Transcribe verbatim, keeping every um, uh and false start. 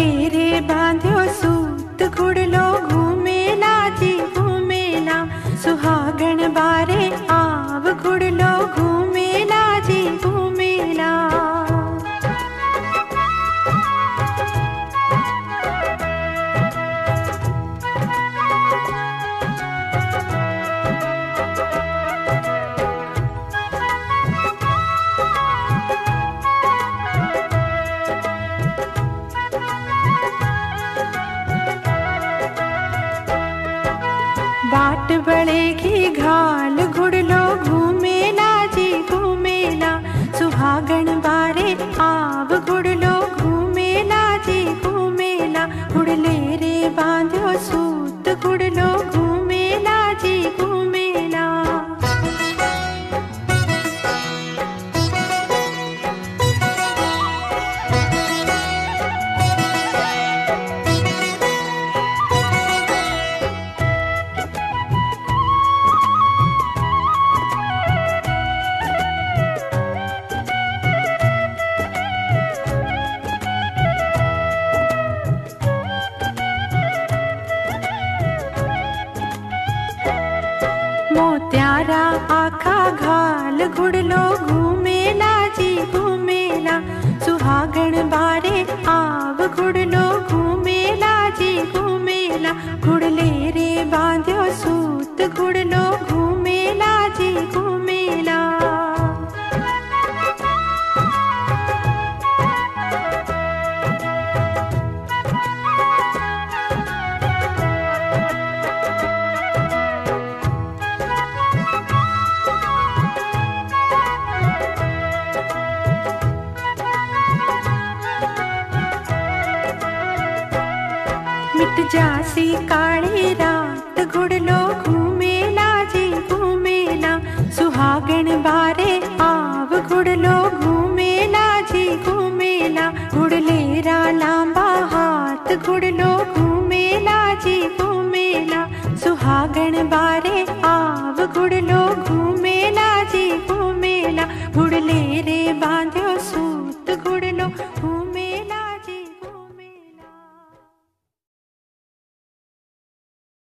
घुड़ले रे बांध्यो सूत घुड़लो घूमेला जी घूमेला सुहागण बारे आव घुड़लो घूमेला जी घूमेला। बाट बड़ेगी घाल घुड़लो घूमेला जी घूमेला सुहागण बारे आव घुड़लो घूमेला जी घूमेला घुड़ले रे बांध्यो सूत घुड़लो घूमेला जी घूमेला। मोत्यारा आखा घाल घुड़लो घूमेला जी घूमेला सुहागण बारे आव घुड़लो घूमेला जी घूमेला घुड़ले रे बांध्यो सूत घुड़लो घूमेला जी घूमेला। मिट जासी काली रात घुड़लो घूमेला जी घूमेला सुहागण बारे आव घुड़लो घूमेला जी घूमेला घुड़ले रा लांबा हाथ घुड़लो